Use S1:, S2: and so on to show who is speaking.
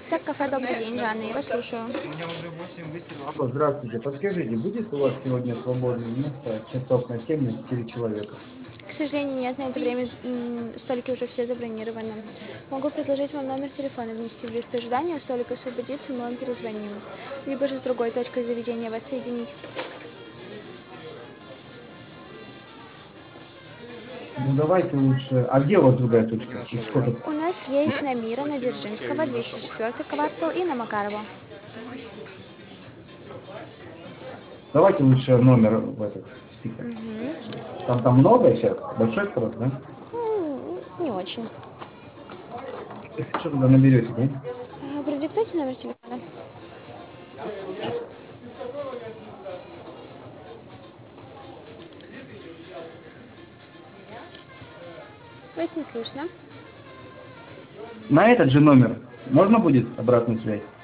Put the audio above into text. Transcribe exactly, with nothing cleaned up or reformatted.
S1: Так, кафе «Добрый день», Жанна, я вас слушаю.
S2: Алло, здравствуйте. Подскажите, будет у вас сегодня свободное место, часов на семь, на четыре человека?
S1: К сожалению, нет, на это время м, столики уже все забронированы. Могу предложить вам номер телефона внести в лист ожидания, столик освободится, мы вам перезвоним. Либо же с другой точкой заведения вас соединить.
S2: Ну давайте лучше. А где у вас другая точка? И сколько?
S1: У нас есть на Мира, на Дзержинского, двести четвёртый квартал и на Макарова.
S2: Давайте лучше номер в этот список.
S1: Угу.
S2: Там там много сейчас? Большой спрос, да?
S1: М, Не очень.
S2: Если что, тогда наберете, да?
S1: А, Продиктуйте номер телефона. Вас не слышно.
S2: На этот же номер можно будет обратную связь?